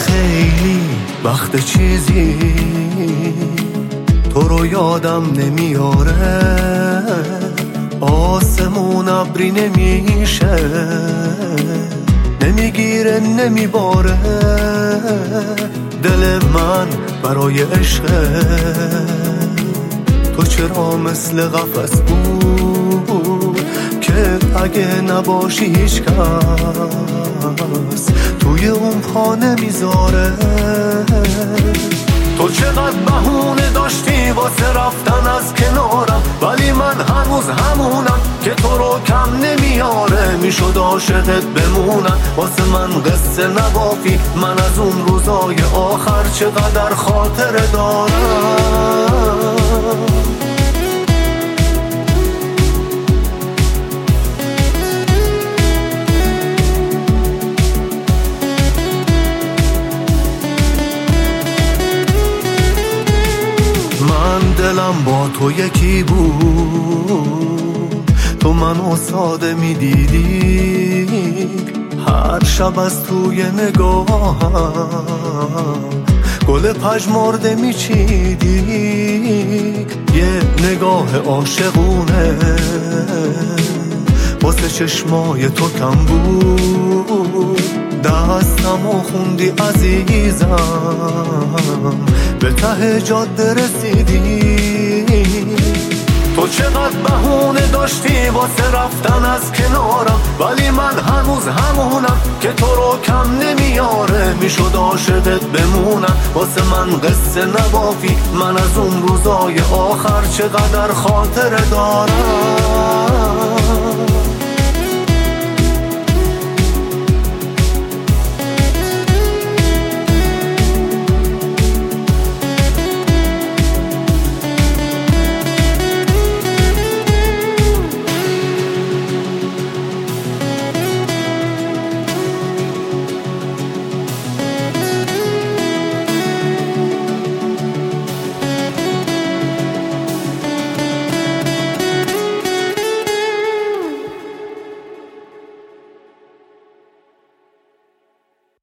خیلی وقت چیزی تو رو یادم نمیاره، آسمون ابری نمیشه، نمیگیره نمیباره، دل من برای عشق تو چرا مثل قفس بود که اگه نباشی هیچ کس توی اون پا نمیذاره. تو چقدر بهونه داشتی واسه رفتن از کنارم، ولی من هنوز همونم که تو رو کم نمیاره. میشد عاشقت بمونم، واسه من قصه نبافی، من از اون روزای آخر چقدر خاطره دارم. دلم با تو یکی بود، تو منو ساده میدیدی، هر شب از توی نگاهم گل پژمرده میچیدی. یه نگاه عاشقونه واسه چشمای تو کم بود، دستمو خوندی عزیزم، به ته جاده رسیدی. تو چقدر بهونه داشتی واسه رفتن از کنارم، ولی من هنوز همونم که تو رو کم نمیاره. میشد عاشقت بمونم، واسه من قصه نبافی، من از اون روزای آخر چقدر خاطره دارم.